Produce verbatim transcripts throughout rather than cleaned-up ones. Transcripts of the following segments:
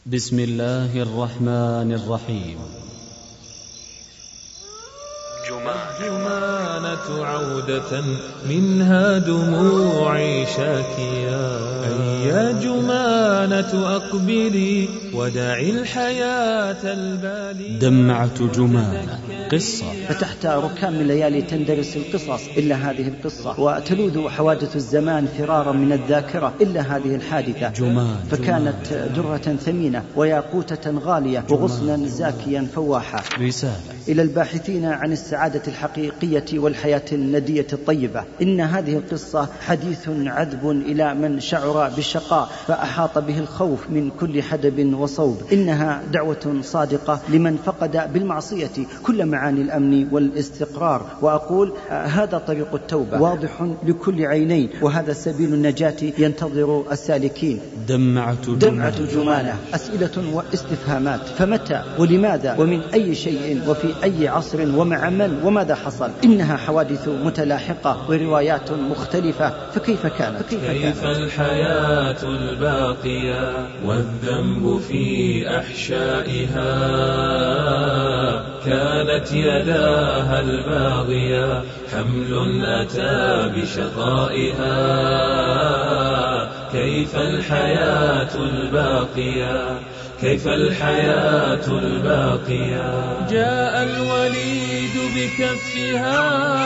بسم الله الرحمن الرحيم. جمانة عودة منها دموعي شاكيا، يا جمانة أقبلي ودعي الحياة البالية. دمعة جمانة قصة. فتحت ركام من ليالي تندرس القصص إلا هذه القصة، وتلوذ حوادث الزمان فرارا من الذاكرة إلا هذه الحادثة. جمانة فكانت درة ثمينة وياقوتة غالية وغصنا زاكيا فواحا. رسالة إلى الباحثين عن السعادة الحقيقية والحياة الندية الطيبة. إن هذه القصة حديث عذب إلى من شعر بالشقاء فأحاط به الخوف من كل حدب وصوب. إنها دعوة صادقة لمن فقد بالمعصية كل معاني الأمن والاستقرار. وأقول آه هذا طريق التوبة واضح لكل عينين، وهذا سبيل النجاة ينتظر السالكين. دمعة دمعة جمانة. أسئلة واستفهامات. فمتى ولماذا ومن أي شيء وفي أي عصر ومع من وماذا حصل؟ إنها حوادث متلاحقة وروايات مختلفة. فكيف كانت؟ فكيف كيف كانت؟ الحياة الباقية والذنب في أحشائها، كانت يداها الباغية حمل أتى بشقائها. كيف الحياة الباقية، كيف الحياة الباقية. جاء الوليد بكفها،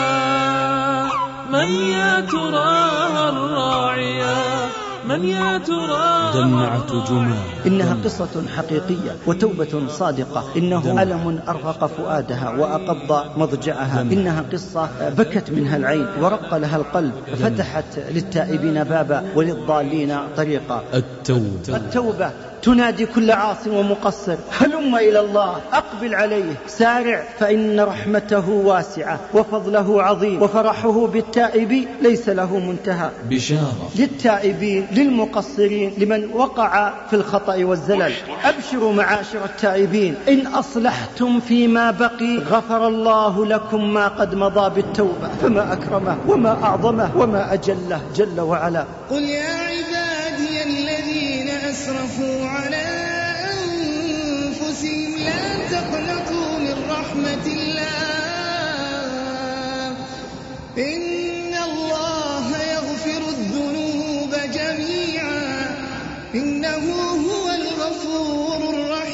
من يا تراها الراعية، من يا تراها. دمعة جمانة. إنها قصة حقيقية وتوبة صادقة. إنه ألم أرهق فؤادها وأقض مضجعها. إنها قصة بكت منها العين ورق لها القلب، فتحت للتائبين بابا وللضالين طريقا. التوبة. التوبة تنادي كل عاص ومقصر: هلم إلى الله، أقبل عليه، سارع، فإن رحمته واسعة وفضله عظيم وفرحه بالتائب ليس له منتهى. بشارة للتائبين للمقصرين لمن وقع في الخطأ والزلل. أبشروا معاشر التائبين، إن أصلحتم فيما بقي غفر الله لكم ما قد مضى بالتوبة. فما أكرمه وما أعظمه وما أجله جل وعلا. قل يا عبادي الذين أسرفوا على أنفسهم لا تقنطوا من رحمة الله، إن الله يغفر الذنوب جميعا، إنه هو الغفور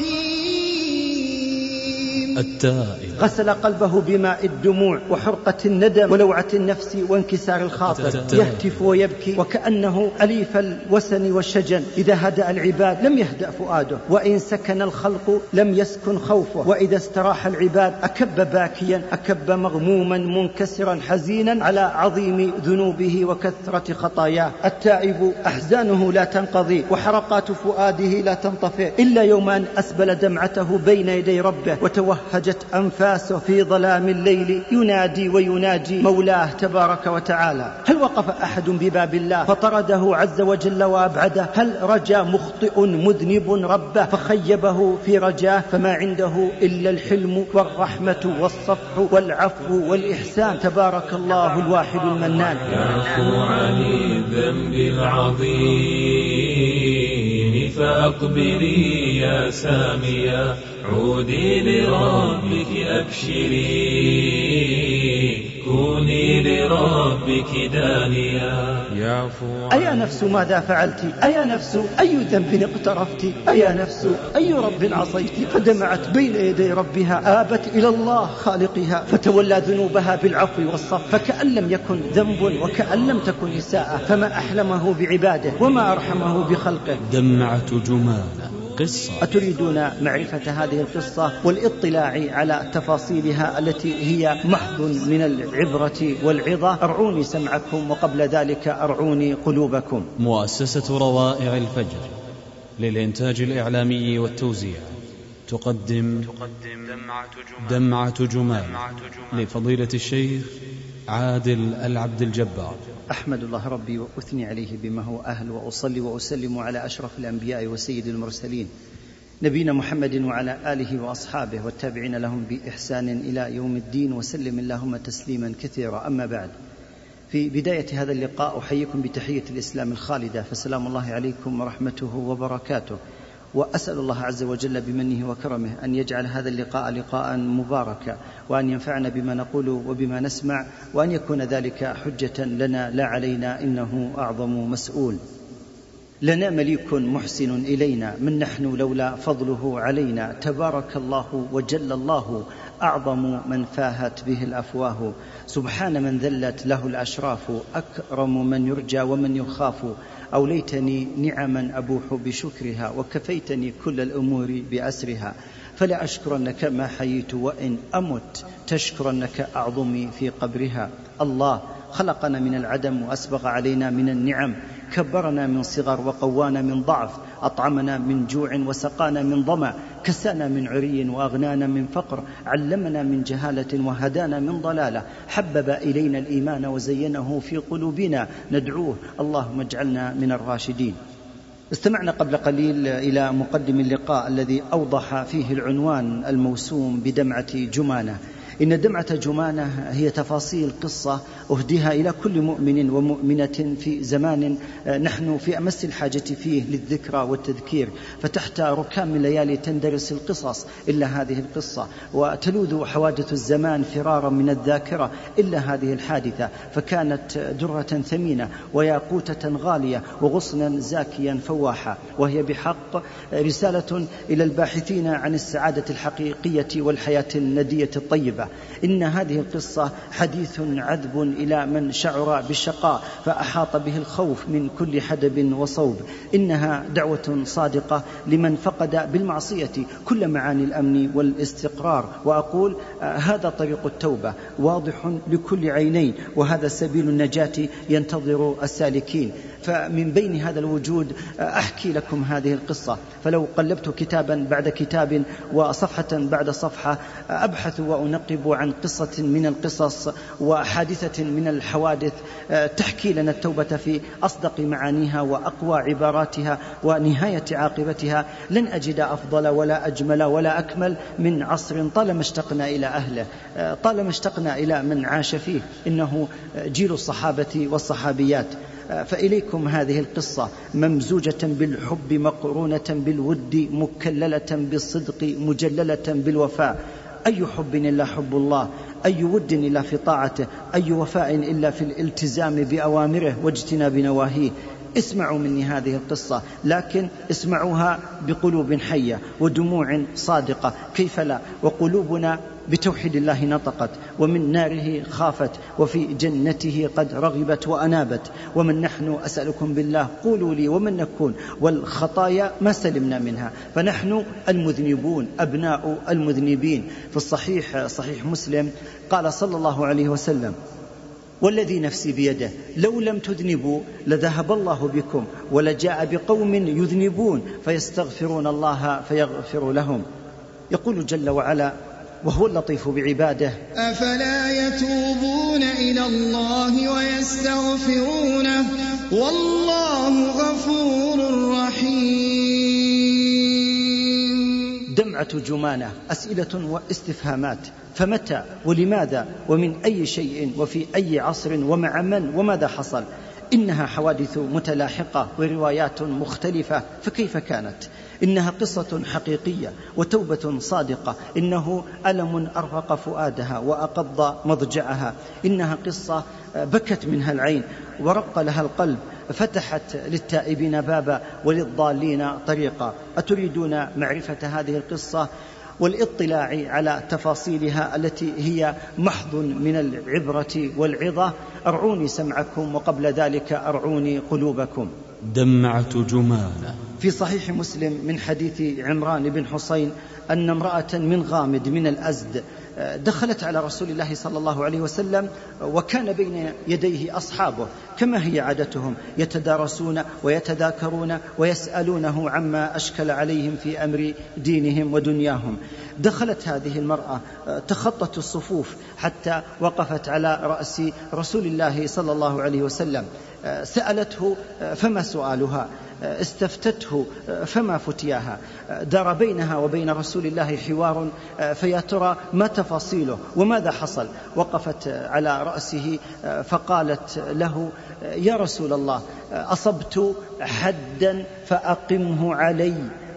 الرحيم. التائب. غسل قلبه بماء الدموع وحرقة الندم ولوعة النفس وانكسار الخاطر. يهتف ويبكي وكأنه أليف الوسن والشجن. إذا هدأ العباد لم يهدأ فؤاده، وإن سكن الخلق لم يسكن خوفه، وإذا استراح العباد أكب باكيا، أكب مغموما منكسرا حزينا على عظيم ذنوبه وكثرة خطاياه. التائب أحزانه لا تنقضي وحرقات فؤاده لا تنطفئ إلا يوم أن أسبل دمعته بين يدي ربه وتوهجت أنفاسه في ظلام الليل ينادي ويناجي مولاه تبارك وتعالى. هل وقف أحد بباب الله فطرده عز وجل وأبعده؟ هل رجا مخطئ مذنب ربه فخيبه في رجاه؟ فما عنده إلا الحلم والرحمة والصفح والعفو والإحسان. تبارك الله الواحد المنان. يعفو عن الذنب العظيم فأقبلي يا سامية، عودي لربك أبشري، كوني لربك دانيا. يعفو. أيا نفس ماذا فعلت؟ أيا نفس أي ذنب اقترفت؟ أيا نفس أي رب عصيت؟ فدمعت بين يدي ربها، آبت إلى الله خالقها فتولى ذنوبها بالعفو والصف، فكأن لم يكن ذنب وكأن لم تكن إساءة. فما أحلمه بعباده وما أرحمه بخلقه. دمعة جمانة قصة. أتريدون معرفة هذه القصة والاطلاع على تفاصيلها التي هي محض من العبرة والعظة؟ أرعوني سمعكم، وقبل ذلك أرعوني قلوبكم. مؤسسة روائع الفجر للإنتاج الإعلامي والتوزيع تقدم دمعة جمانة لفضيلة الشيخ عادل العبد الجبار. أحمد الله ربي وأثني عليه بما هو أهل، وأصلي وأسلم على أشرف الأنبياء وسيد المرسلين نبينا محمد وعلى آله وأصحابه والتابعين لهم بإحسان إلى يوم الدين، وسلم اللهم تسليما كثيرا. أما بعد، في بداية هذا اللقاء أحييكم بتحية الإسلام الخالدة، فسلام الله عليكم ورحمته وبركاته. وأسأل الله عز وجل بمنه وكرمه أن يجعل هذا اللقاء لقاء مباركا، وأن ينفعنا بما نقول وبما نسمع، وأن يكون ذلك حجة لنا لا علينا، إنه أعظم مسؤول. لنا مليك محسن إلينا، من نحن لولا فضله علينا، تبارك الله وجل الله، أعظم من فاهت به الأفواه، سبحان من ذلت له الأشراف، أكرم من يرجى ومن يخاف، أوليتني نعما أبوح بشكرها، وكفيتني كل الأمور بأسرها، فلا أشكرنك ما حييت وإن أمت، تشكرنك أعظمي في قبرها. الله خلقنا من العدم وأسبغ علينا من النعم، كبرنا من صغر وقوانا من ضعف، أطعمنا من جوع وسقانا من ظمأ، كسانا من عري وأغنانا من فقر، علمنا من جهالة وهدانا من ضلالة، حبب إلينا الإيمان وزينه في قلوبنا، ندعوه اللهم اجعلنا من الراشدين. استمعنا قبل قليل إلى مقدم اللقاء الذي أوضح فيه العنوان الموسوم بدمعة جمانة. إن دمعة جمانة هي تفاصيل قصة أهديها إلى كل مؤمن ومؤمنة في زمان نحن في أمس الحاجة فيه للذكرى والتذكير، فتحت ركام الليالي تندرس القصص إلا هذه القصة، وتلوذ حوادث الزمان فرارا من الذاكرة إلا هذه الحادثة، فكانت درة ثمينة وياقوتة غالية وغصنا زاكيا فواحا، وهي بحق رسالة إلى الباحثين عن السعادة الحقيقية والحياة الندية الطيبة. إن هذه القصة حديث عذب إلى من شعر بالشقاء فأحاط به الخوف من كل حدب وصوب. إنها دعوة صادقة لمن فقد بالمعصية كل معاني الأمن والاستقرار، وأقول آه هذا طريق التوبة واضح لكل عينين، وهذا سبيل النجاة ينتظر السالكين. فمن بين هذا الوجود أحكي لكم هذه القصة، فلو قلبت كتابا بعد كتاب وصفحة بعد صفحة أبحث وأنقب عن قصة من القصص وحادثة من الحوادث تحكي لنا التوبة في أصدق معانيها وأقوى عباراتها ونهاية عاقبتها، لن أجد أفضل ولا أجمل ولا أكمل من عصر طالما اشتقنا إلى أهله، طالما اشتقنا إلى من عاش فيه، إنه جيل الصحابة والصحابيات. فإليكم هذه القصة ممزوجة بالحب مقرونة بالود مكللة بالصدق مجللة بالوفاء. أي حب إلا حب الله، أي ود إلا في طاعته، أي وفاء إلا في الالتزام بأوامره واجتناب نواهيه. اسمعوا مني هذه القصة، لكن اسمعوها بقلوب حية ودموع صادقة، كيف لا، وقلوبنا بتوحيد الله نطقت، ومن ناره خافت، وفي جنته قد رغبت وأنابت. ومن نحن أسألكم بالله قولوا لي ومن نكون، والخطايا ما سلمنا منها، فنحن المذنبون أبناء المذنبين. في الصحيح صحيح مسلم قال صلى الله عليه وسلم: والذي نفسي بيده لو لم تذنبوا لذهب الله بكم ولجاء بقوم يذنبون فيستغفرون الله فيغفر لهم. يقول جل وعلا وهو اللطيف بعباده: أفلا يتوبون إلى الله ويستغفرونه والله غفور رحيم. دمعة جمانة، أسئلة واستفهامات، فمتى ولماذا ومن أي شيء وفي أي عصر ومع من وماذا حصل؟ إنها حوادث متلاحقة وروايات مختلفة، فكيف كانت؟ إنها قصة حقيقية وتوبة صادقة، إنه ألم أرهق فؤادها وأقض مضجعها، إنها قصة بكت منها العين ورق لها القلب، فتحت للتائبين بابا وللضالين طريقا. أتريدون معرفة هذه القصة والاطلاع على تفاصيلها التي هي محض من العبرة والعظة؟ أرعوني سمعكم، وقبل ذلك أرعوني قلوبكم. دمعة جمانة. في صحيح مسلم من حديث عمران بن حسين أن امرأة من غامد من الأزد دخلت على رسول الله صلى الله عليه وسلم، وكان بين يديه أصحابه كما هي عادتهم، يتدارسون ويتذاكرون ويسألونه عما أشكل عليهم في أمر دينهم ودنياهم. دخلت هذه المرأة تخطت الصفوف حتى وقفت على رأس رسول الله صلى الله عليه وسلم، سألته فما سؤالها، استفتته فما فتياها، دار بينها وبين رسول الله حوار، فيا ترى ما تفاصيله وماذا حصل؟ وقفت على رأسه فقالت له: يا رسول الله، أصبت حدا فأقمه علي،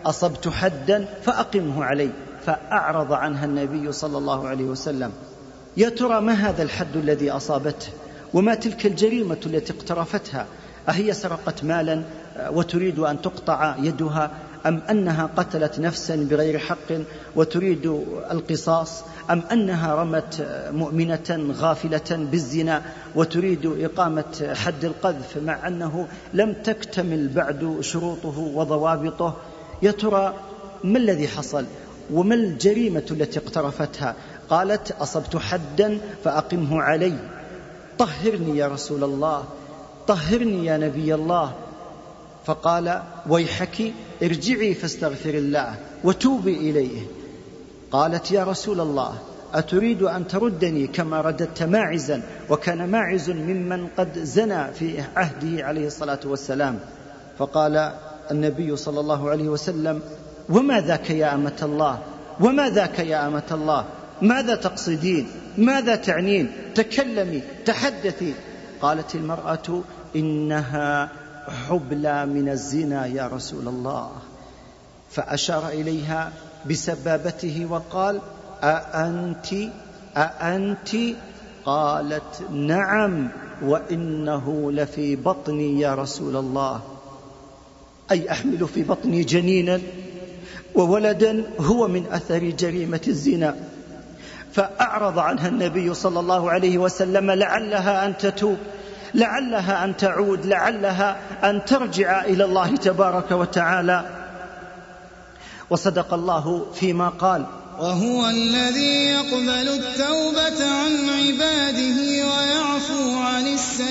أصبت حدا فأقمه علي، فأعرض عنها النبي صلى الله عليه وسلم. يا ترى ما هذا الحد الذي أصابته؟ وما تلك الجريمة التي اقترفتها؟ أهي سرقت مالا وتريد أن تقطع يدها، أم أنها قتلت نفسا بغير حق وتريد القصاص، أم أنها رمت مؤمنة غافلة بالزنا وتريد إقامة حد القذف مع أنه لم تكتمل بعد شروطه وضوابطه؟ يا ترى ما الذي حصل وما الجريمة التي اقترفتها؟ قالت: أصبت حدا فأقمه علي. طهرني يا رسول الله، طهرني يا نبي الله. فقال: ويحك ارجعي فاستغفر الله وتوبي إليه. قالت: يا رسول الله، أتريد أن تردني كما رددت ماعزا؟ وكان ماعز ممن قد زنى في عهده عليه الصلاة والسلام. فقال النبي صلى الله عليه وسلم: وما ذاك يا أمة الله؟ وما ذاك يا أمة الله؟ ماذا تقصدين؟ ماذا تعنين؟ تكلمي، تحدثي. قالت المرأة: إنها حبلى من الزنا يا رسول الله. فأشار إليها بسبابته وقال: أأنت أأنت؟ قالت: نعم، وإنه لفي بطني يا رسول الله. أي أحمل في بطني جنينا وولدا هو من أثر جريمة الزنا. فأعرض عنها النبي صلى الله عليه وسلم، لعلها أن تتوب، لعلها أن تعود، لعلها أن ترجع إلى الله تبارك وتعالى. وصدق الله فيما قال: وهو الذي يقبل التوبة عن عباده ويعفو عن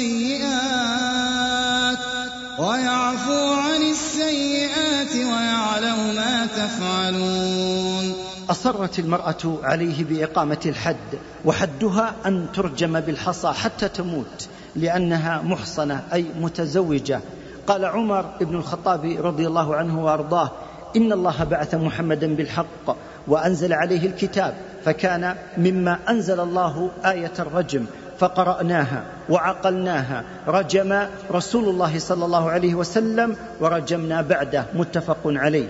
السيئات ويعفو عن السيئات ويعلم ما تفعلون. أصرت المرأة عليه بإقامة الحد، وحدها أن ترجم بالحصى حتى تموت، لأنها محصنة أي متزوجة. قال عمر بن الخطاب رضي الله عنه وأرضاه: إن الله بعث محمدا بالحق وأنزل عليه الكتاب، فكان مما أنزل الله آية الرجم، فقرأناها وعقلناها، رجم رسول الله صلى الله عليه وسلم ورجمنا بعده، متفق عليه.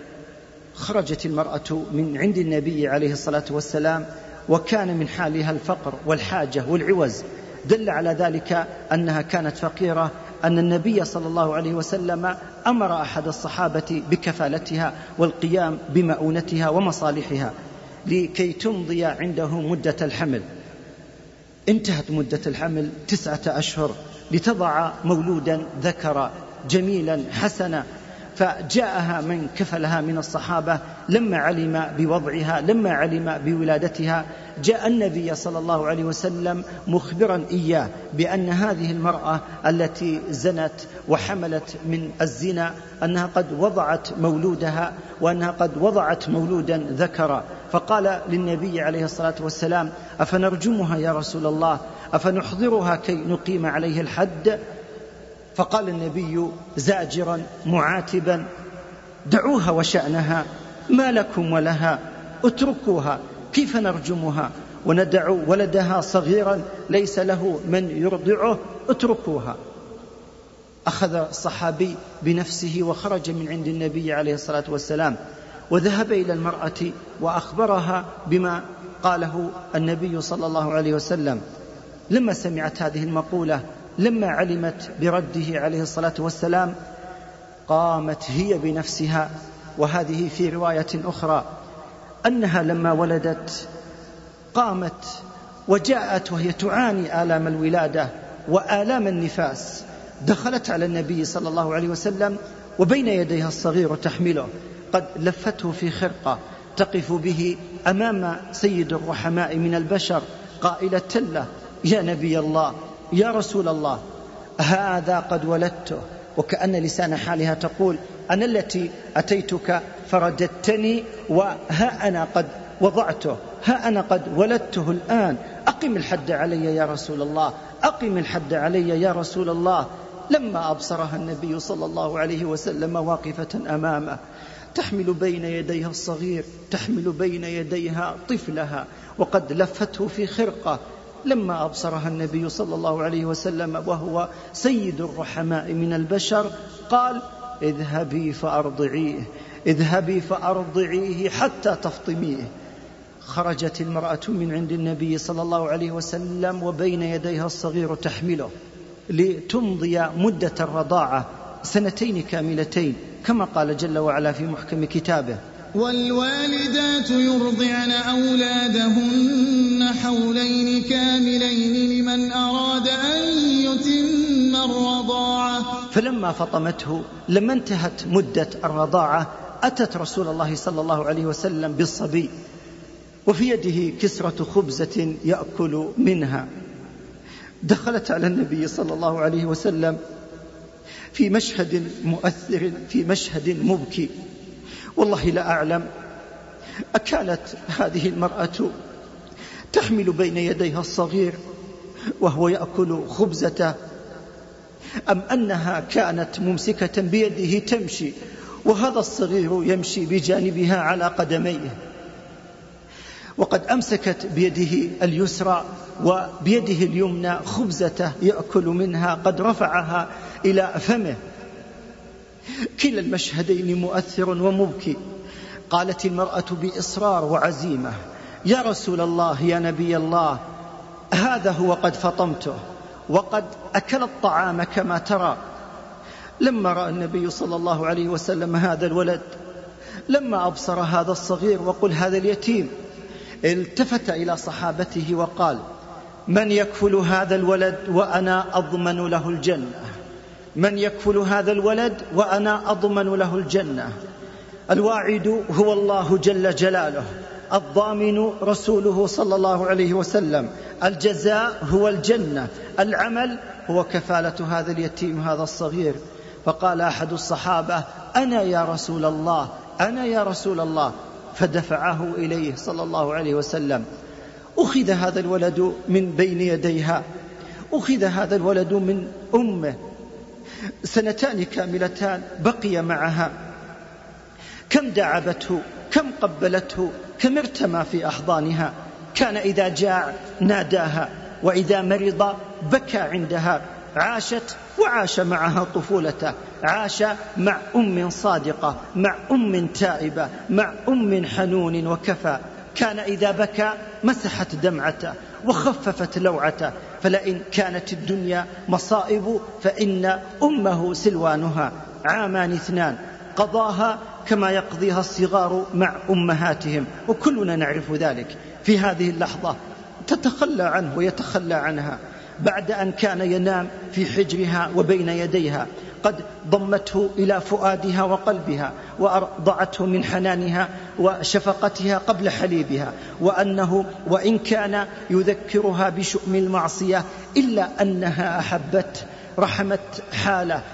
خرجت المرأة من عند النبي عليه الصلاة والسلام وكان من حالها الفقر والحاجة والعوز. دل على ذلك أنها كانت فقيرة، أن النبي صلى الله عليه وسلم أمر أحد الصحابة بكفالتها والقيام بمؤونتها ومصالحها لكي تمضي عنده مدة الحمل. انتهت مدة الحمل تسعة أشهر لتضع مولودا ذكر جميلا حسنا. فجاءها من كفلها من الصحابة لما علم بوضعها، لما علم بولادتها، جاء النبي صلى الله عليه وسلم مخبرا إياه بأن هذه المرأة التي زنت وحملت من الزنا أنها قد وضعت مولودها، وأنها قد وضعت مولودا ذكرا. فقال للنبي عليه الصلاة والسلام: أفنرجمها يا رسول الله؟ أفنحضرها كي نقيم عليه الحد؟ فقال النبي زاجرا معاتبا: دعوها وشأنها، ما لكم ولها، اتركوها، كيف نرجمها وندع ولدها صغيرا ليس له من يرضعه؟ اتركوها. أخذ الصحابي بنفسه وخرج من عند النبي عليه الصلاة والسلام، وذهب إلى المرأة وأخبرها بما قاله النبي صلى الله عليه وسلم. لما سمعت هذه المقولة، لما علمت برده عليه الصلاة والسلام، قامت هي بنفسها. وهذه في رواية أخرى أنها لما ولدت قامت وجاءت وهي تعاني آلام الولادة وآلام النفاس، دخلت على النبي صلى الله عليه وسلم وبين يديها الصغير تحمله، قد لفته في خرقة تقف به أمام سيد الرحماء من البشر قائلة له: يا نبي الله، يا رسول الله، هذا قد ولدته. وكأن لسان حالها تقول: أنا التي أتيتك فرددتني، وها أنا قد وضعته، ها أنا قد ولدته الآن، أقم الحد علي يا رسول الله، أقم الحد علي يا رسول الله. لما أبصرها النبي صلى الله عليه وسلم واقفة أمامه تحمل بين يديها الصغير، تحمل بين يديها طفلها، وقد لفته في خرقة، لما أبصرها النبي صلى الله عليه وسلم وهو سيد الرحماء من البشر قال: اذهبي فأرضعيه، اذهبي فأرضعيه حتى تفطميه. خرجت المرأة من عند النبي صلى الله عليه وسلم وبين يديها الصغير تحمله لتمضي مدة الرضاعة سنتين كاملتين، كما قال جل وعلا في محكم كتابه: والوالدات يرضعن أولادهن حولين كاملين لمن أراد أن يتم الرضاعة. فلما فطمته لما انتهت مدة الرضاعة أتت رسول الله صلى الله عليه وسلم بالصبي وفي يده كسرة خبزة يأكل منها. دخلت على النبي صلى الله عليه وسلم في مشهد مؤثر، في مشهد مبكي. والله لا أعلم أكانت هذه المرأة تحمل بين يديها الصغير وهو يأكل خبزته، أم أنها كانت ممسكة بيده تمشي وهذا الصغير يمشي بجانبها على قدميه، وقد أمسكت بيده اليسرى وبيده اليمنى خبزته يأكل منها، قد رفعها إلى فمه. كلا المشهدين مؤثر ومبكي. قالت المرأة بإصرار وعزيمة: يا رسول الله، يا نبي الله، هذا هو قد فطمته وقد أكل الطعام كما ترى. لما رأى النبي صلى الله عليه وسلم هذا الولد، لما أبصر هذا الصغير وقل هذا اليتيم، التفت إلى صحابته وقال: من يكفل هذا الولد وأنا أضمن له الجنة؟ من يكفل هذا الولد وأنا أضمن له الجنة؟ الواعد هو الله جل جلاله، الضامن رسوله صلى الله عليه وسلم، الجزاء هو الجنة، العمل هو كفالة هذا اليتيم هذا الصغير. فقال أحد الصحابة: أنا يا رسول الله، أنا يا رسول الله، فدفعه إليه صلى الله عليه وسلم. أخذ هذا الولد من بين يديها، أخذ هذا الولد من أمه، سنتان كاملتان بقي معها. كم دعبته، كم قبلته، كم ارتمى في أحضانها. كان إذا جاع ناداها، وإذا مرض بكى عندها. عاشت وعاش معها طفولته، عاش مع أم صادقة، مع أم تائبة، مع أم حنون وكفى. كان إذا بكى مسحت دمعته وخففت لوعته. فلئن كانت الدنيا مصائب فإن أمه سلوانها. عامان اثنان قضاها كما يقضيها الصغار مع أمهاتهم، وكلنا نعرف ذلك. في هذه اللحظة تتخلى عنه ويتخلى عنها بعد أن كان ينام في حجرها وبين يديها. قد ضمته إلى فؤادها وقلبها وأرضعته من حنانها وشفقتها قبل حليبها، وأنه وإن كان يذكرها بشؤم المعصية إلا أنها أحبت، رحمت حاله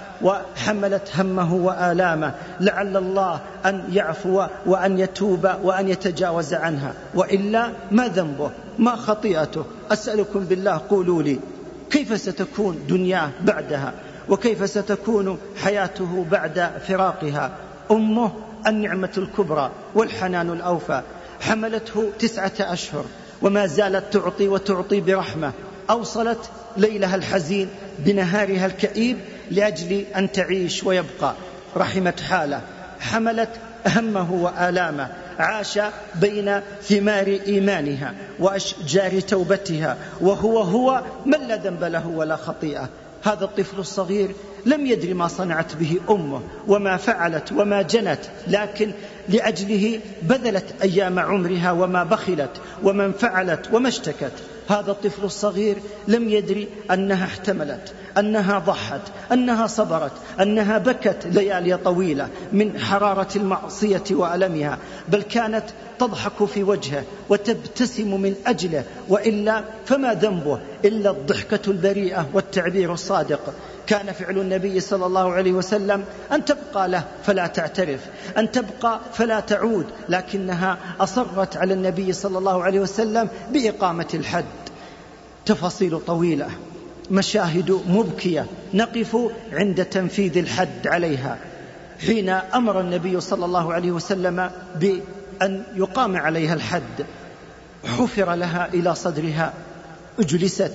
وحملت همه وآلامه، لعل الله أن يعفو وأن يتوب وأن يتجاوز عنها، وإلا ما ذنبه، ما خطيئته؟ أسألكم بالله قولوا لي كيف ستكون دنياه بعدها، وكيف ستكون حياته بعد فراقها؟ أمه النعمة الكبرى والحنان الأوفى، حملته تسعة أشهر وما زالت تعطي وتعطي برحمة. أوصلت ليلها الحزين بنهارها الكئيب لأجل أن تعيش ويبقى. رحمت حاله، حملت همه وآلامه، عاش بين ثمار إيمانها وأشجار توبتها، وهو هو من لا ذنب له ولا خطيئة. هذا الطفل الصغير لم يدري ما صنعت به أمه وما فعلت وما جنت، لكن لأجله بذلت أيام عمرها وما بخلت ومن فعلت وما اشتكت. هذا الطفل الصغير لم يدري أنها احتملت، أنها ضحت، أنها صبرت، أنها بكت ليالي طويلة من حرارة المعصية وألمها، بل كانت تضحك في وجهه وتبتسم من أجله، وإلا فما ذنبه إلا الضحكة البريئة والتعبير الصادق. كان فعل النبي صلى الله عليه وسلم أن تبقى له فلا تعترف، أن تبقى فلا تعود، لكنها أصرت على النبي صلى الله عليه وسلم بإقامة الحد. تفاصيل طويلة، مشاهد مبكية، نقف عند تنفيذ الحد عليها. حين أمر النبي صلى الله عليه وسلم بأن يقام عليها الحد، حفر لها إلى صدرها، اجلست،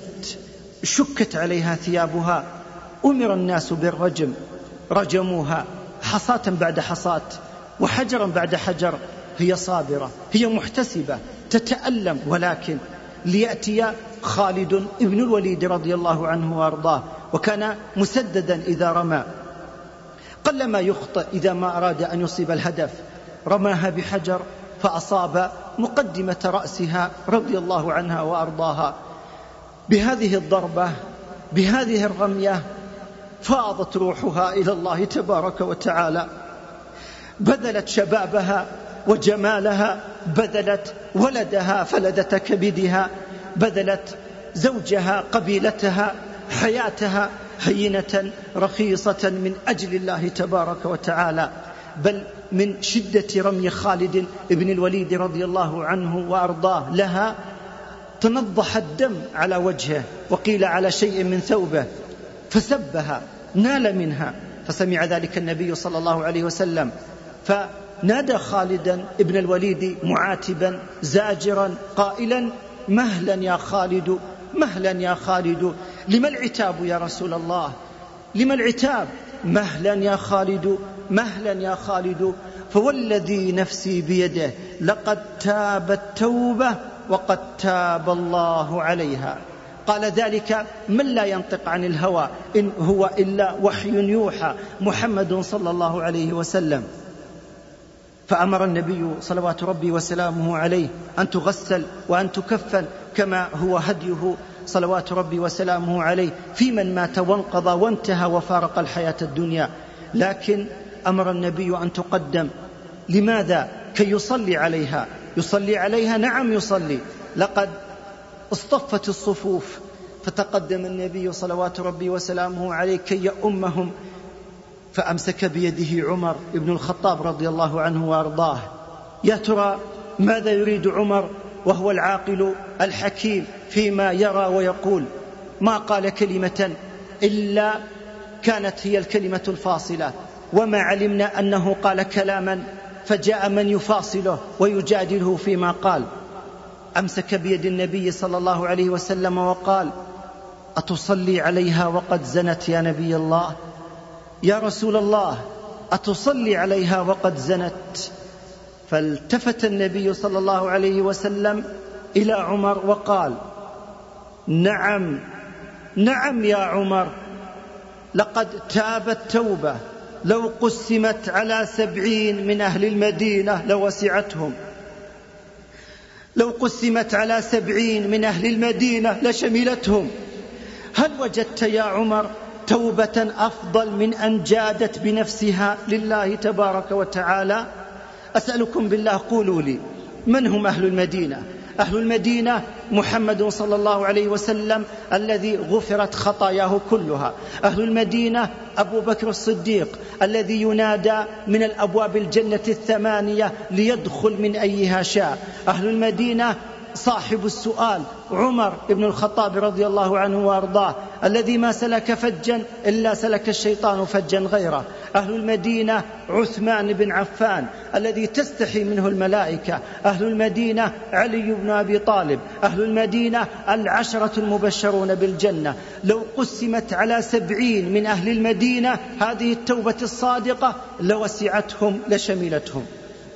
شكت عليها ثيابها، أمر الناس بالرجم، رجموها حصاة بعد حصاة، وحجرا بعد حجر هي صابرة، هي محتسبة، تتألم، ولكن ليأتي خالد ابن الوليد رضي الله عنه وأرضاه، وكان مسددا إذا رمى، قلما يخطئ إذا ما أراد أن يصيب الهدف، رماها بحجر فأصاب مقدمة رأسها رضي الله عنها وأرضاها. بهذه الضربة، بهذه الرمية، فاضت روحها إلى الله تبارك وتعالى، بذلت شبابها وجمالها، بذلت ولدها فلدة كبدها، بذلت زوجها قبيلتها حياتها هينة رخيصة من أجل الله تبارك وتعالى. بل من شدة رمي خالد بن الوليد رضي الله عنه وأرضاه لها تنضح الدم على وجهه، وقيل على شيء من ثوبه، فسبها، نال منها، فسمع ذلك النبي صلى الله عليه وسلم، فنادى خالدا ابن الوليد معاتبا زاجرا قائلا: مهلا يا خالد، مهلا يا خالد، لما العتاب يا رسول الله، لما العتاب؟ مهلا يا خالد، مهلا يا خالد، فوالذي نفسي بيده لقد تابت توبة وقد تاب الله عليها. قال ذلك من لا ينطق عن الهوى إن هو إلا وحي يوحى، محمد صلى الله عليه وسلم. فأمر النبي صلوات ربي وسلامه عليه أن تغسل وأن تكفن كما هو هديه صلوات ربي وسلامه عليه في من مات وانقضى وانتهى وفارق الحياة الدنيا. لكن أمر النبي أن تقدم. لماذا؟ كي يصلي عليها. يصلي عليها، نعم يصلي. لقد اصطفت الصفوف، فتقدم النبي صلوات ربي وسلامه عليه كي يؤمهم، فأمسك بيده عمر بن الخطاب رضي الله عنه وأرضاه. يا ترى ماذا يريد عمر وهو العاقل الحكيم فيما يرى ويقول؟ ما قال كلمة إلا كانت هي الكلمة الفاصلة، وما علمنا أنه قال كلاما فجاء من يفاصله ويجادله فيما قال. أمسك بيد النبي صلى الله عليه وسلم وقال: أتصلي عليها وقد زنت يا نبي الله؟ يا رسول الله، أتصلي عليها وقد زنت؟ فالتفت النبي صلى الله عليه وسلم إلى عمر وقال: نعم نعم يا عمر، لقد تابت توبة، لو قسمت على سبعين من أهل المدينة لوسعتهم، لو قسمت على سبعين من أهل المدينة لشملتهم. هل وجدت يا عمر توبة أفضل من أن جادت بنفسها لله تبارك وتعالى؟ أسألكم بالله قولوا لي، من هم أهل المدينة؟ أهل المدينة محمد صلى الله عليه وسلم الذي غفرت خطاياه كلها. أهل المدينة أبو بكر الصديق الذي ينادى من الأبواب الجنة الثمانية ليدخل من أيها شاء. أهل المدينة صاحب السؤال عمر بن الخطاب رضي الله عنه وأرضاه الذي ما سلك فجا إلا سلك الشيطان فجا غيره. أهل المدينة عثمان بن عفان الذي تستحي منه الملائكة. أهل المدينة علي بن أبي طالب. أهل المدينة العشرة المبشرون بالجنة. لو قسمت على سبعين من أهل المدينة هذه التوبة الصادقة لوسعتهم لشملتهم.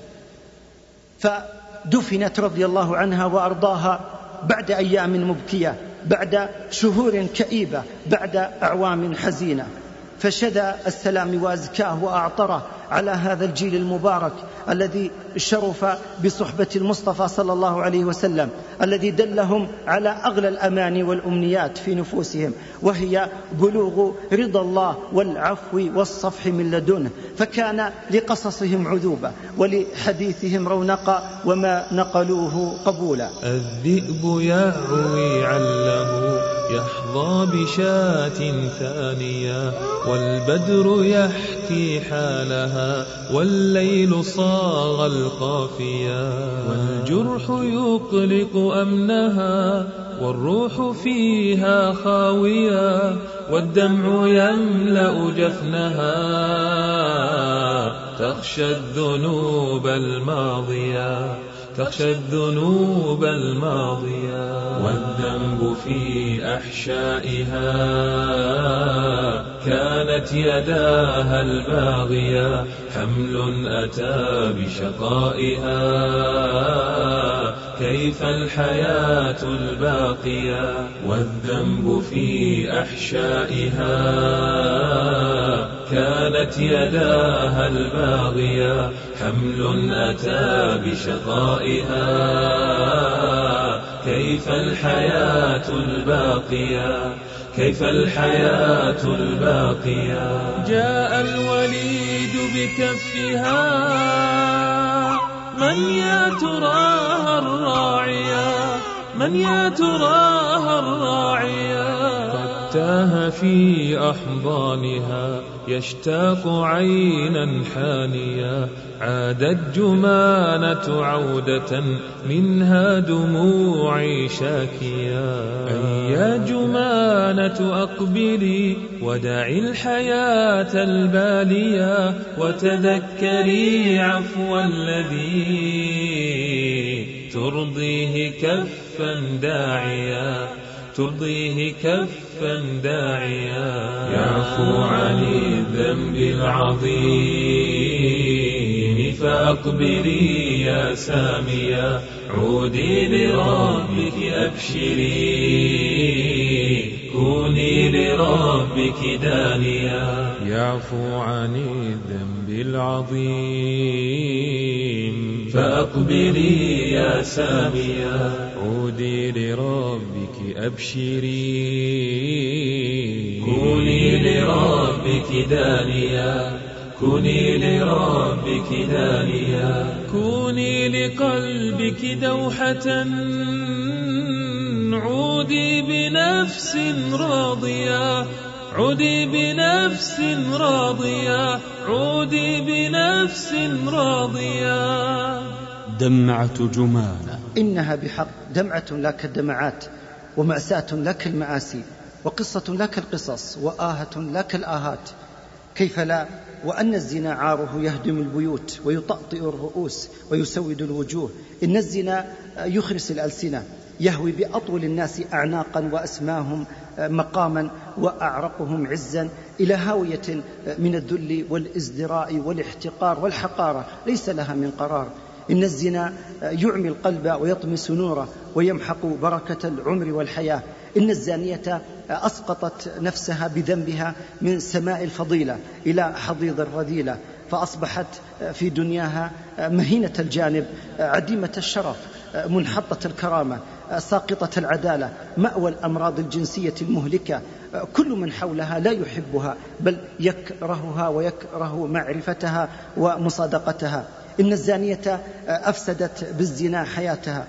فدفنت رضي الله عنها وأرضاها بعد أيام مبكية، بعد شهور كئيبة، بعد أعوام حزينة. فشدى السلام وأزكاه وأعطره على هذا الجيل المبارك الذي شرف بصحبة المصطفى صلى الله عليه وسلم، الذي دلهم على أغلى الأماني والأمنيات في نفوسهم، وهي بلوغ رضا الله والعفو والصفح من لدنه. فكان لقصصهم عذوبة ولحديثهم رونقا وما نقلوه قبولا. الذئب يعوي عله يحظى بشاة ثانية، والبدر يحكي حالها والليل صاغ القافية، والجرح يقلق أمنها والروح فيها خاوية، والدمع يملأ جفنها تخشى الذنوب الماضية، تخشى الذنوب الماضية. والذنب في أحشائها كانت يداها الباغية حمل أتى بشقائها كيف الحياة الباقية والذنب في أحشائها كانت يداها الباغية حمل أتى بشقائها كيف الحياة الباقية كيف الحياة الباقية جاء الوليد بكفها من يا تراها الراعية من يا تراها الراعية قد تاه في أحضانها يشتاق عينا حانية عادت جمانة عودة منها دموعي شاكية أي يا جمانة أقبلي ودعي الحياة البالية وتذكري عفو الذي ترضيه كفا داعيا ترضيه كفا داعيا يعفو عن الذنب العظيم فأقبلي يا سامية عودي لربك أبشري كوني لربك دانيا يعفو عن الذنب العظيم فأقبلي يا سامية عودي لربك أبشري كوني لربك دانيا كوني لربك دانيا كوني لقلبك دوحة عودي بنفس راضية عودي بنفس راضية عودي بنفس راضية. دمعة جمانة إنها بحق دمعة لا كالدمعات ومأساة لا كالمآسي وقصة لا كالقصص وآهة لا كالآهات. كيف لا وأن الزنا عاره يهدم البيوت ويطأطئ الرؤوس ويسود الوجوه. إن الزنا يخرس الألسنة يهوي بأطول الناس أعناقا وأسماهم مقاما وأعرقهم عزا إلى هاوية من الذل والازدراء والاحتقار والحقارة ليس لها من قرار. إن الزنا يعمي القلب ويطمس نوره ويمحق بركة العمر والحياة. إن الزانية أسقطت نفسها بذنبها من سماء الفضيلة إلى حضيض الرذيلة فأصبحت في دنياها مهينة الجانب عديمة الشرف منحطة الكرامة ساقطة العدالة مأوى الأمراض الجنسية المهلكة. كل من حولها لا يحبها بل يكرهها ويكره معرفتها ومصادقتها. إن الزانية أفسدت بالزنا حياتها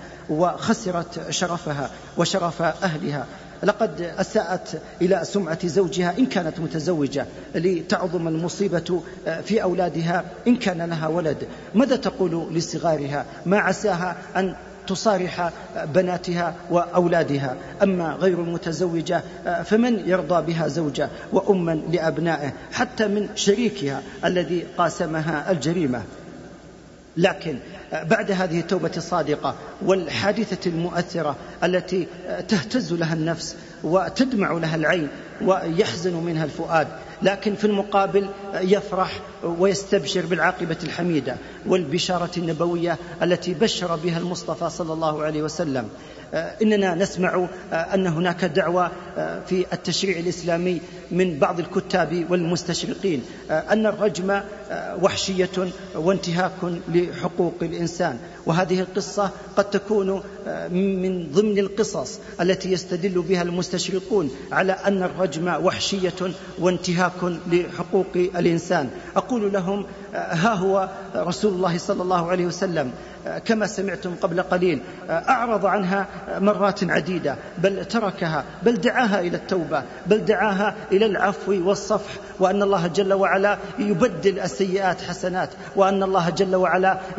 وخسرت شرفها وشرف أهلها. لقد أساءت إلى سمعة زوجها إن كانت متزوجة لتعظم المصيبة في أولادها إن كان لها ولد. ماذا تقول لصغارها؟ ما عساها أن تصارح بناتها وأولادها. أما غير المتزوجة فمن يرضى بها زوجة وأما لأبنائه حتى من شريكها الذي قاسمها الجريمة. لكن بعد هذه التوبة الصادقة والحادثة المؤثرة التي تهتز لها النفس وتدمع لها العين ويحزن منها الفؤاد، لكن في المقابل يفرح ويستبشر بالعاقبة الحميدة والبشارة النبوية التي بشر بها المصطفى صلى الله عليه وسلم. إننا نسمع أن هناك دعوة في التشريع الإسلامي من بعض الكتاب والمستشرقين أن الرجم وحشية وانتهاك لحقوق الإنسان، وهذه القصة قد تكون من ضمن القصص التي يستدل بها المستشرقون على أن الرجم وحشية وانتهاك لحقوق الإنسان. أقول لهم ها هو رسول الله صلى الله عليه وسلم كما سمعتم قبل قليل أعرض عنها مرات عديدة، بل تركها، بل دعاها إلى التوبة، بل دعاها إلى العفو والصفح، وأن الله جل وعلا يبدل السيئات حسنات، وأن الله جل وعلا يبسط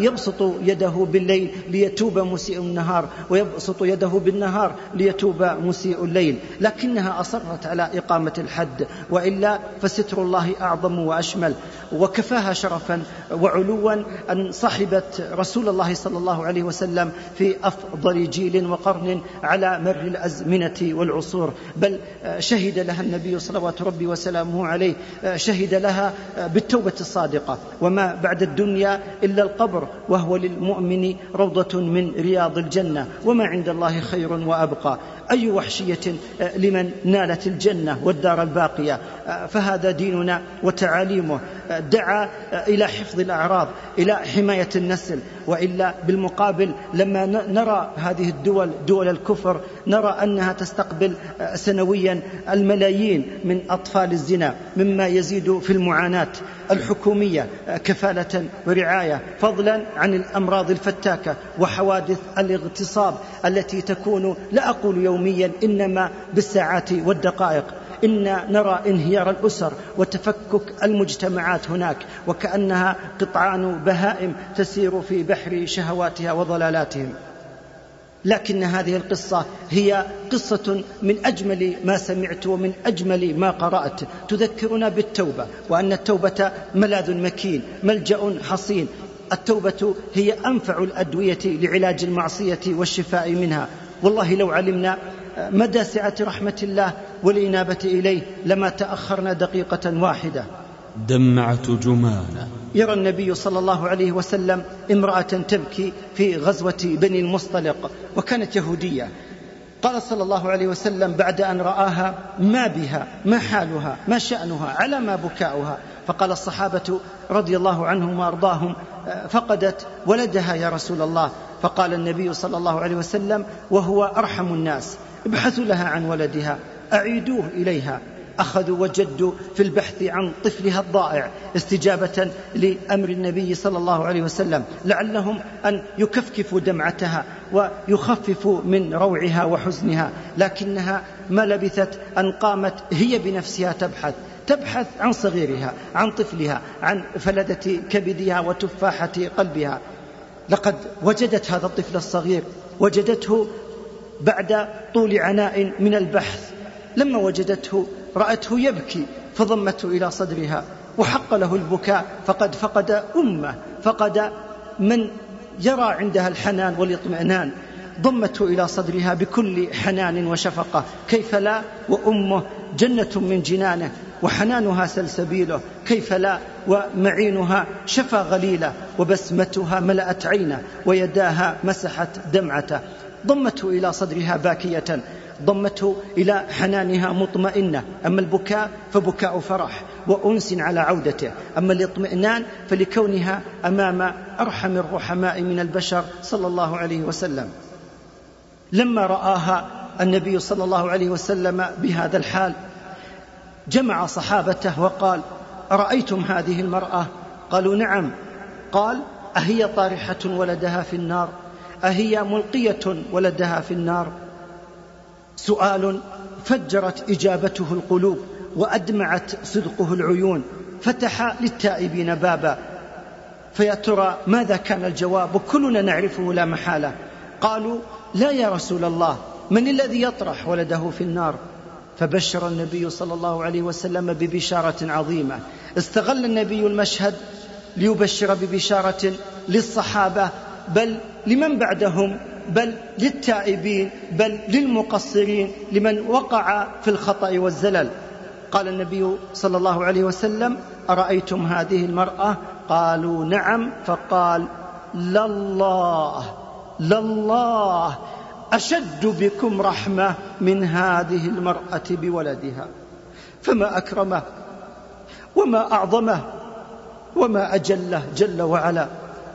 يده بالليل ليتوب مسيء النهار، ويبسط يده بالنهار ليتوب مسيء الليل، لكنها أصرت على إقامة الحد، وإلا فستر الله أعظم وأشمل. وكفاها شرفا وعلوا أن صحبت رسول الله صلى الله عليه وسلم في أفضل جيل وقرن على مر الأزمنة والعصور، بل شهد لها النبي صلوات ربي وسلامه عليه، شهد لها بالتوبة الصادقة: وما بعد الدنيا إلا القبر، وهو للمؤمن روضة من رياض الجنة، وما عند الله خير وأبقى. أي وحشية لمن نالت الجنة والدار الباقية. فهذا ديننا وتعاليمه، دعا إلى حفظ الأعراض، إلى حماية النسل. وإلا بالمقابل لما نرى هذه الدول، دول الكفر، نرى أنها تستقبل سنويا الملايين من أطفال الزنا، مما يزيد في المعاناة الحكومية كفالة ورعاية، فضلا عن الأمراض الفتاكة وحوادث الاغتصاب التي تكون لا أقول يوميا إنما بالساعات والدقائق. إن نرى انهيار الأسر وتفكك المجتمعات هناك، وكأنها قطعان بهائم تسير في بحر شهواتها وضلالاتهم. لكن هذه القصة هي قصة من أجمل ما سمعت ومن أجمل ما قرأت، تذكرنا بالتوبة، وأن التوبة ملاذ مكين، ملجأ حصين. التوبة هي أنفع الأدوية لعلاج المعصية والشفاء منها. والله لو علمنا مدى سعة رحمة الله والإنابة إليه لما تأخرنا دقيقة واحدة. دمعة جمانة. يرى النبي صلى الله عليه وسلم امرأة تبكي في غزوة بني المصطلق، وكانت يهودية. قال صلى الله عليه وسلم بعد أن رآها: ما بها، ما حالها، ما شأنها، على ما بكاؤها؟ فقال الصحابة رضي الله عنهم وأرضاهم: فقدت ولدها يا رسول الله. فقال النبي صلى الله عليه وسلم وهو أرحم الناس: ابحثوا لها عن ولدها، أعيدوه إليها. أخذوا وجدوا في البحث عن طفلها الضائع استجابة لأمر النبي صلى الله عليه وسلم، لعلهم أن يكفكفوا دمعتها ويخففوا من روعها وحزنها. لكنها ما لبثت أن قامت هي بنفسها تبحث تبحث عن صغيرها، عن طفلها، عن فلدة كبدها وتفاحة قلبها. لقد وجدت هذا الطفل الصغير، وجدته بعد طول عناء من البحث. لما وجدته رأته يبكي، فضمته إلى صدرها، وحق له البكاء، فقد فقد أمه، فقد من يرى عندها الحنان والاطمئنان. ضمته إلى صدرها بكل حنان وشفقة، كيف لا، وأمه جنة من جنانه، وحنانها سلسبيله، كيف لا، ومعينها شفى غليله، وبسمتها ملأت عينه، ويداها مسحت دمعته. ضمته إلى صدرها باكية، ضمته إلى حنانها مطمئنة. أما البكاء فبكاء فرح وأنس على عودته، أما الاطمئنان فلكونها أمام أرحم الرحماء من البشر صلى الله عليه وسلم. لما رآها النبي صلى الله عليه وسلم بهذا الحال جمع صحابته وقال: أرأيتم هذه المرأة؟ قالوا: نعم. قال: أهي طارحة ولدها في النار؟ أهي ملقية ولدها في النار؟ سؤال فجرت إجابته القلوب، وأدمعت صدقه العيون، فتح للتائبين بابا. فيا ترى ماذا كان الجواب؟ وكلنا نعرفه لا محالة. قالوا: لا يا رسول الله، من الذي يطرح ولده في النار؟ فبشر النبي صلى الله عليه وسلم ببشارة عظيمة. استغل النبي المشهد ليبشر ببشارة للصحابة، بل لمن بعدهم، بل للتائبين، بل للمقصرين، لمن وقع في الخطأ والزلل. قال النبي صلى الله عليه وسلم: أرأيتم هذه المرأة؟ قالوا: نعم. فقال: لله لله أشد بكم رحمة من هذه المرأة بولدها، فما أكرمه وما أعظمه وما أجله جل وعلا.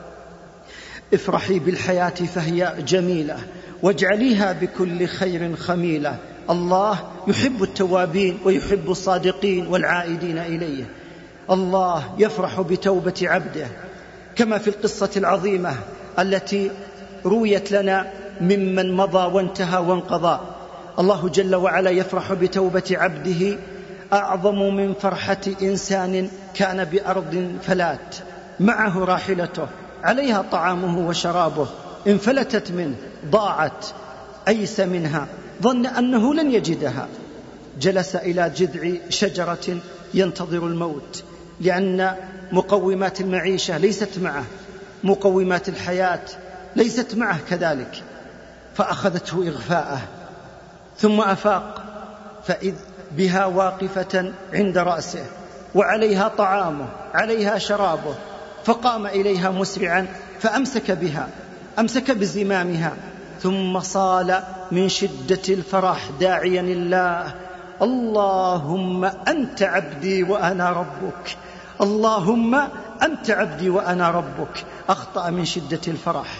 افرحي بالحياة فهي جميلة، واجعليها بكل خير خميلة. الله يحب التوابين ويحب الصادقين والعائدين إليه. الله يفرح بتوبة عبده، كما في القصة العظيمة التي رويت لنا ممن مضى وانتهى وانقضى. الله جل وعلا يفرح بتوبة عبده أعظم من فرحة إنسان كان بأرض فلات، معه راحلته عليها طعامه وشرابه، انفلتت منه، ضاعت، أيس منها، ظن أنه لن يجدها، جلس إلى جذع شجرة ينتظر الموت، لأن مقومات المعيشة ليست معه، مقومات الحياة ليست معه كذلك، فأخذته إغفاءه، ثم أفاق فإذ بها واقفة عند رأسه وعليها طعامه، عليها شرابه، فقام إليها مسرعا فأمسك بها، أمسك بزمامها، ثم صال من شدة الفرح داعيا الله: اللهم أنت عبدي وأنا ربك، اللهم أنت عبدي وأنا ربك. أخطأ من شدة الفرح،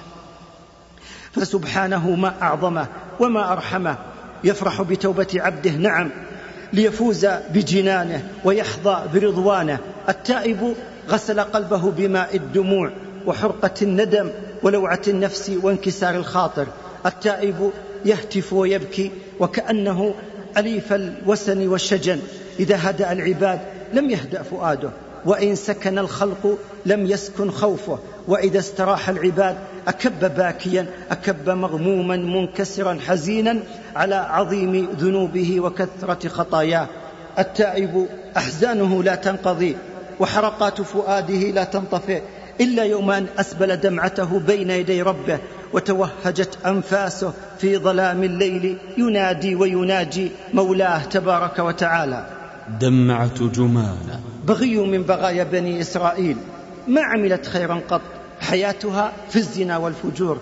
فسبحانه ما أعظمه وما أرحمه، يفرح بتوبة عبده، نعم، ليفوز بجنانه ويحظى برضوانه. التائب غسل قلبه بماء الدموع وحرقة الندم ولوعة النفس وانكسار الخاطر. التائب يهتف ويبكي وكأنه أليف الوسن والشجن، إذا هدأ العباد لم يهدأ فؤاده، وإن سكن الخلق لم يسكن خوفه، وإذا استراح العباد أكب باكيا، أكب مغموما منكسرا حزينا على عظيم ذنوبه وكثرة خطاياه. التائب أحزانه لا تنقضي وحرقات فؤاده لا تنطفئ إلا يوم أن أسبل دمعته بين يدي ربه وتوهجت أنفاسه في ظلام الليل ينادي ويناجي مولاه تبارك وتعالى. دمعة جمانة، بغي من بغايا بني إسرائيل، ما عملت خيرا قط، حياتها في الزنا والفجور.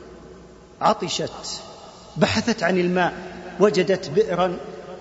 عطشت، بحثت عن الماء، وجدت بئرا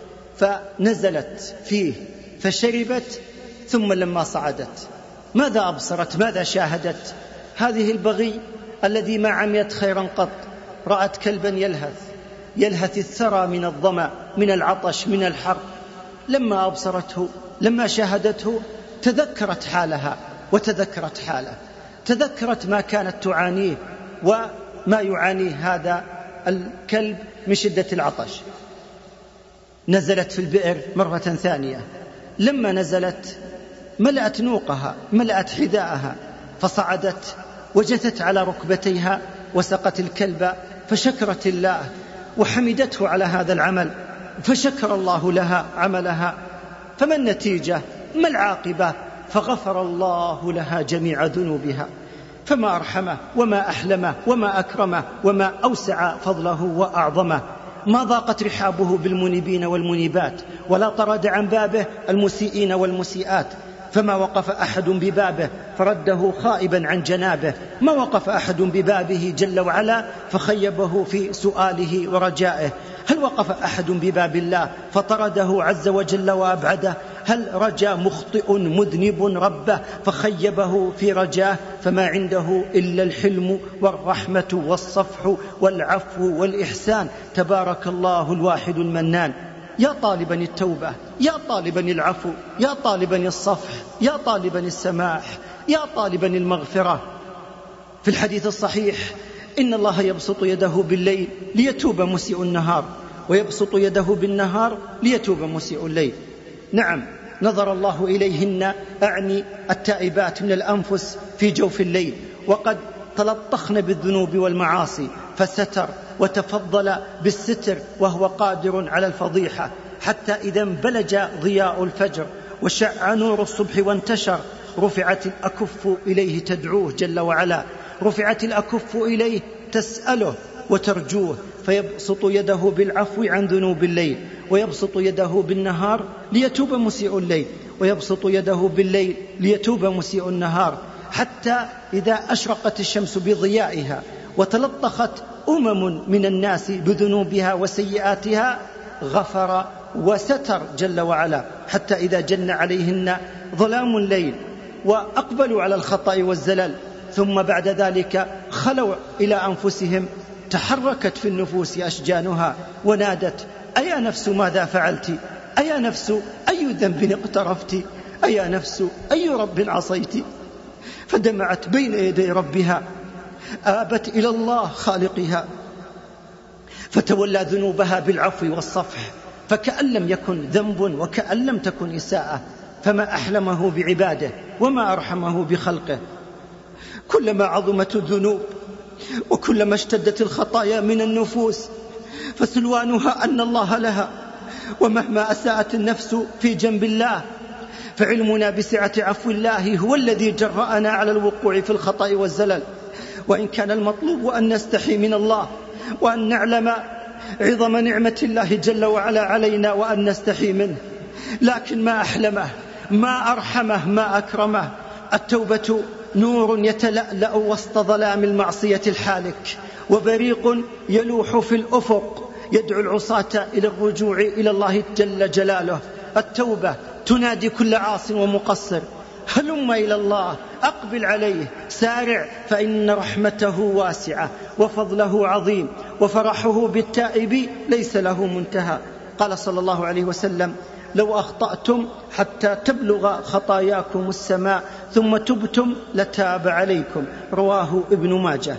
فنزلت فيه فشربت، ثم لما صعدت ماذا أبصرت؟ ماذا شاهدت؟ هذه البغي الذي ما عملت خيرا قط، رأت كلبا يلهث يلهث الثرى من الظمأ، من العطش، من الحر. لما أبصرته، لما شاهدته، تذكرت حالها وتذكرت حاله، تذكرت ما كانت تعانيه وما يعانيه هذا الكلب من شدة العطش. نزلت في البئر مرة ثانية، لما نزلت ملأت نوقها، ملأت حذاءها، فصعدت وجثت على ركبتيها وسقت الكلب، فشكرت الله وحمدته على هذا العمل، فشكر الله لها عملها. فما النتيجة؟ ما العاقبة؟ فغفر الله لها جميع ذنوبها. فما أرحمه وما أحلمه وما أكرمه وما أوسع فضله وأعظمه. ما ضاقت رحابه بالمنيبين والمنيبات، ولا طرد عن بابه المسيئين والمسيئات. فما وقف أحد ببابه فرده خائبا عن جنابه، ما وقف أحد ببابه جل وعلا فخيبه في سؤاله ورجائه. هل وقف أحد بباب الله فطرده عز وجل وأبعده؟ هل رجا مخطئ مذنب ربه فخيبه في رجاه؟ فما عنده إلا الحلم والرحمة والصفح والعفو والإحسان، تبارك الله الواحد المنان. يا طالبا التوبة، يا طالبا العفو، يا طالبا الصفح، يا طالبا السماح، يا طالبا المغفرة. في الحديث الصحيح إن الله يبسط يده بالليل ليتوب مسيء النهار، ويبسط يده بالنهار ليتوب مسيء الليل. نعم، نظر الله إليهن، أعني التائبات من الأنفس في جوف الليل، وقد تلطخن بالذنوب والمعاصي، فستر وتفضل بالستر وهو قادر على الفضيحة، حتى إذا انبلج ضياء الفجر وشع نور الصبح وانتشر، رفعت الأكف إليه تدعوه جل وعلا، رفعت الأكف إليه تسأله وترجوه، فيبسط يده بالعفو عن ذنوب الليل، ويبسط يده بالنهار ليتوب مسيء الليل، ويبسط يده بالليل ليتوب مسيء النهار، حتى إذا أشرقت الشمس بضيائها وتلطخت أمم من الناس بذنوبها وسيئاتها غفر وستر جل وعلا، حتى إذا جن عليهن ظلام الليل وأقبلوا على الخطأ والزلل، ثم بعد ذلك خلوا إلى أنفسهم، تحركت في النفوس أشجانها ونادت: أيا نفس ماذا فعلت؟ أيا نفس أي ذنب اقترفت؟ أيا نفس أي رب عصيت؟ فدمعت بين يدي ربها، آبت إلى الله خالقها، فتولى ذنوبها بالعفو والصفح، فكأن لم يكن ذنب وكأن لم تكن إساءة. فما أحلمه بعباده وما أرحمه بخلقه. كلما عظمت الذنوب وكلما اشتدت الخطايا من النفوس فسلوانها أن الله لها، ومهما أساءت النفس في جنب الله فعلمنا بسعة عفو الله هو الذي جرأنا على الوقوع في الخطأ والزلل. وإن كان المطلوب أن نستحي من الله وأن نعلم عظم نعمة الله جل وعلا علينا وأن نستحي منه، لكن ما أحلمه، ما أرحمه، ما أكرمه. التوبة نور يتلألأ وسط ظلام المعصية الحالك، وبريق يلوح في الأفق يدعو العصاة إلى الرجوع إلى الله جل جلاله. التوبة تنادي كل عاص ومقصر: هلم إلى الله، أقبل عليه، سارع، فإن رحمته واسعة وفضله عظيم وفرحه بالتائب ليس له منتهى. قال صلى الله عليه وسلم: لو أخطأتم حتى تبلغ خطاياكم السماء ثم تبتم لتاب عليكم. رواه ابن ماجه.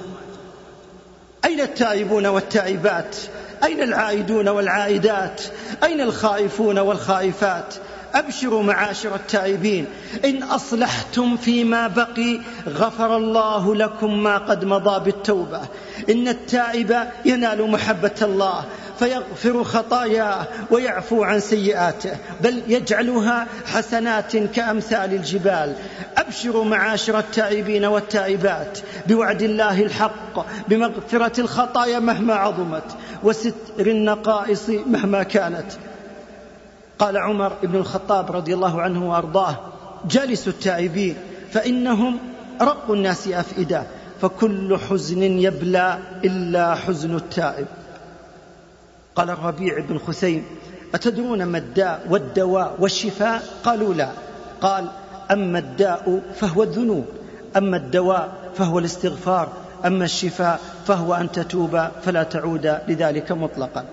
أين التائبون والتائبات؟ أين العائدون والعائدات؟ أين الخائفون والخائفات؟ أبشروا معاشر التائبين، إن أصلحتم فيما بقي غفر الله لكم ما قد مضى بالتوبة. إن التائب ينال محبة الله فيغفر خطاياه ويعفو عن سيئاته، بل يجعلها حسنات كأمثال الجبال. أبشروا معاشر التائبين والتائبات بوعد الله الحق بمغفرة الخطايا مهما عظمت وستر النقائص مهما كانت. قال عمر بن الخطاب رضي الله عنه وأرضاه: جالسوا التائبين فإنهم رق الناس أفئدة، فكل حزن يبلى إلا حزن التائب. قال الربيع بن خثيم: أتدرون ما الداء والدواء والشفاء؟ قالوا لا. قال: أما الداء فهو الذنوب، أما الدواء فهو الاستغفار، أما الشفاء فهو أن تتوب فلا تعود لذلك مطلقا.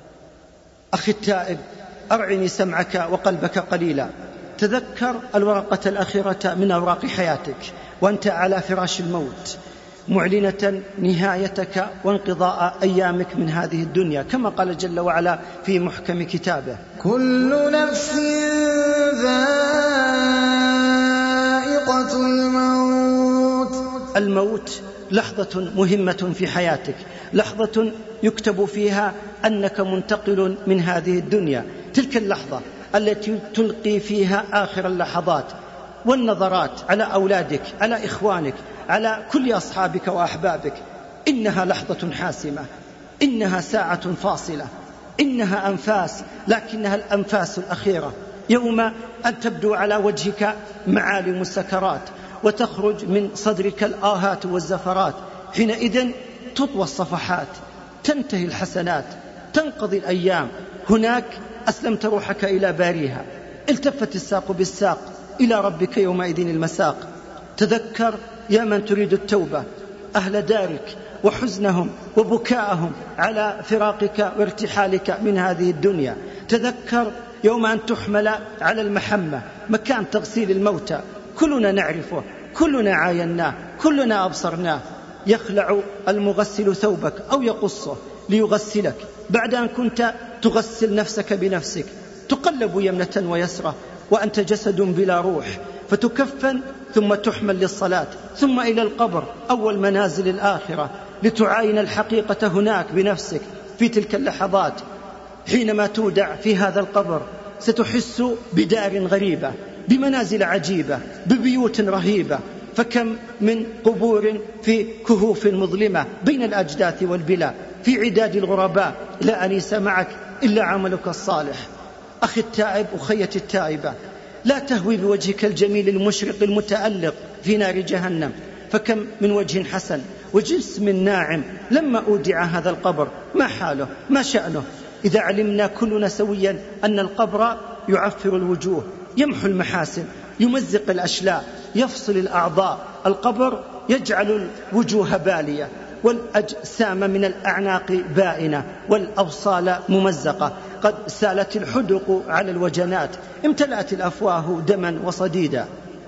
أخي التائب، أرعني سمعك وقلبك قليلا، تذكر الورقة الأخيرة من أوراق حياتك وأنت على فراش الموت، معلنة نهايتك وانقضاء أيامك من هذه الدنيا، كما قال جل وعلا في محكم كتابه: كل نفس ذائقة الموت. الموت لحظة مهمة في حياتك، لحظة يكتب فيها أنك منتقل من هذه الدنيا. تلك اللحظة التي تلقي فيها آخر اللحظات والنظرات على أولادك، على إخوانك، على كل أصحابك وأحبابك. إنها لحظة حاسمة، إنها ساعة فاصلة، إنها أنفاس، لكنها الأنفاس الأخيرة. يوم أن تبدو على وجهك معالم السكرات وتخرج من صدرك الآهات والزفرات، حينئذ تطوى الصفحات، تنتهي الحسنات، تنقضي الأيام. هناك أسلمت روحك إلى باريها، التفت الساق بالساق إلى ربك يومئذ المساق. تذكر يا من تريد التوبة أهل دارك وحزنهم وبكاءهم على فراقك وارتحالك من هذه الدنيا. تذكر يوم أن تحمل على المحمة مكان تغسيل الموتى، كلنا نعرفه، كلنا عايناه، كلنا أبصرناه. يخلع المغسل ثوبك أو يقصه ليغسلك بعد أن كنت تغسل نفسك بنفسك، تقلب يمنة ويسرى وأنت جسد بلا روح، فتكفن ثم تحمل للصلاة، ثم إلى القبر أول منازل الآخرة، لتعاين الحقيقة هناك بنفسك. في تلك اللحظات حينما تودع في هذا القبر ستحس بدار غريبة، بمنازل عجيبة، ببيوت رهيبة. فكم من قبور في كهوف مظلمة بين الأجداث والبلا، في عداد الغرباء، لا أنيس معك إلا عملك الصالح. أخي التائب، أخيتي التائبة، لا تهوي بوجهك الجميل المشرق المتألق في نار جهنم. فكم من وجه حسن وجسم ناعم لما أودع هذا القبر، ما حاله، ما شأنه؟ إذا علمنا كلنا سويا أن القبر يعفر الوجوه، يمحو المحاسن، يمزق الأشلاء، يفصل الأعضاء. القبر يجعل الوجوه بالية والأجسام من الأعناق بائنة والأوصال ممزقة، قد سالت الحدق على الوجنات، امتلأت الأفواه دما وصديدا.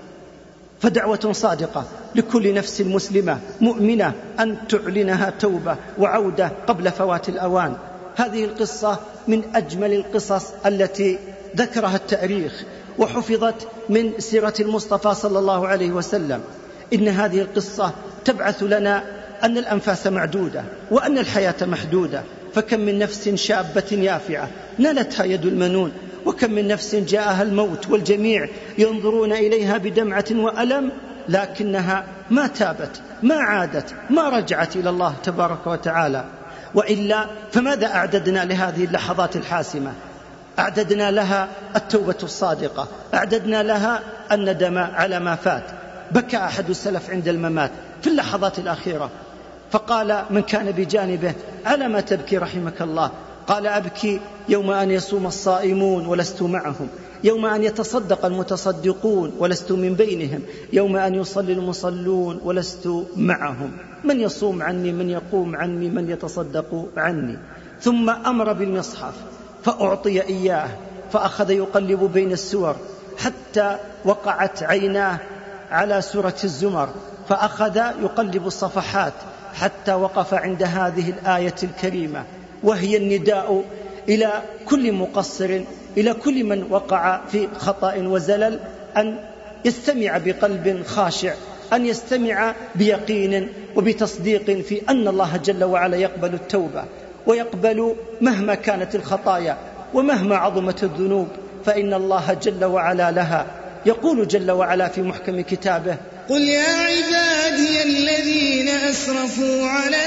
فدعوة صادقة لكل نفس مسلمة مؤمنة أن تعلنها توبة وعودة قبل فوات الأوان. هذه القصة من أجمل القصص التي ذكرها التاريخ وحفظت من سيرة المصطفى صلى الله عليه وسلم. إن هذه القصة تبعث لنا أن الأنفاس معدودة وأن الحياة محدودة، فكم من نفس شابة يافعة نالتها يد المنون، وكم من نفس جاءها الموت والجميع ينظرون إليها بدمعة وألم، لكنها ما تابت، ما عادت، ما رجعت إلى الله تبارك وتعالى. وإلا فماذا أعددنا لهذه اللحظات الحاسمة؟ أعددنا لها التوبة الصادقة، أعددنا لها الندم على ما فات. بكى أحد السلف عند الممات في اللحظات الأخيرة، فقال من كان بجانبه: على ما تبكي رحمك الله؟ قال: أبكي يوم أن يصوم الصائمون ولست معهم، يوم أن يتصدق المتصدقون ولست من بينهم، يوم أن يصلي المصلون ولست معهم. من يصوم عني؟ من يقوم عني؟ من يتصدق عني؟ ثم أمر بالمصحف فأعطي إياه، فأخذ يقلب بين السور حتى وقعت عيناه على سورة الزمر، فأخذ يقلب الصفحات حتى وقف عند هذه الآية الكريمة، وهي النداء إلى كل مقصر، إلى كل من وقع في خطأ وزلل، أن يستمع بقلب خاشع، أن يستمع بيقين وبتصديق في أن الله جل وعلا يقبل التوبة، ويقبل مهما كانت الخطايا ومهما عظمت الذنوب، فإن الله جل وعلا لها. يقول جل وعلا في محكم كتابه: قل يا عبادي الذين أسرفوا على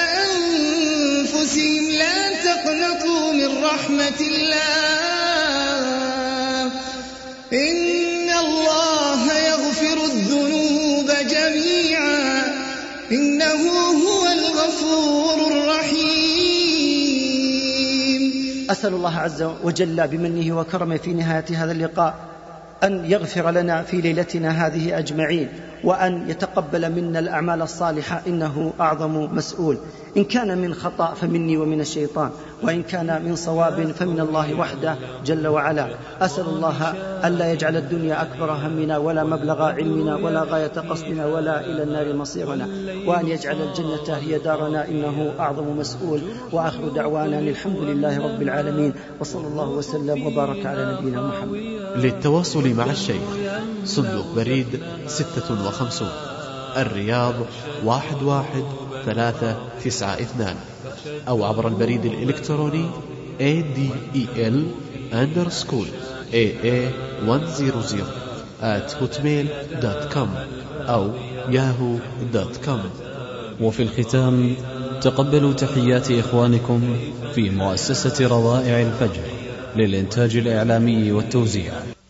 أنفسهم لا تقنطوا من رحمة الله إن الله يغفر الذنوب جميعا إنه هو الغفور الرحيم. أسأل الله عز وجل بمنه وكرمه في نهاية هذا اللقاء أن يغفر لنا في ليلتنا هذه أجمعين، وأن يتقبل منا الأعمال الصالحة، إنه أعظم مسؤول. إن كان من خطأ فمني ومن الشيطان، وإن كان من صواب فمن الله وحده جل وعلا. أسأل الله ألا يجعل الدنيا أكبر همنا ولا مبلغ علمنا ولا غاية قصدنا ولا إلى النار مصيرنا، وأن يجعل الجنة هي دارنا، إنه أعظم مسؤول. وآخر دعوانا الحمد لله رب العالمين، وصلى الله وسلم وبارك على نبينا محمد. للتواصل مع الشيخ صندوق بريد ستة وخمسون، الرياض واحد واحد ثلاثة تسعة اثنان، أو عبر البريد الإلكتروني إيه دي إي إل underscore إيه إيه مية at hotmail دوت كوم أو ياهو دوت كوم. وفي الختام تقبلوا تحيات إخوانكم في مؤسسة روائع الفجر للإنتاج الإعلامي والتوزيع.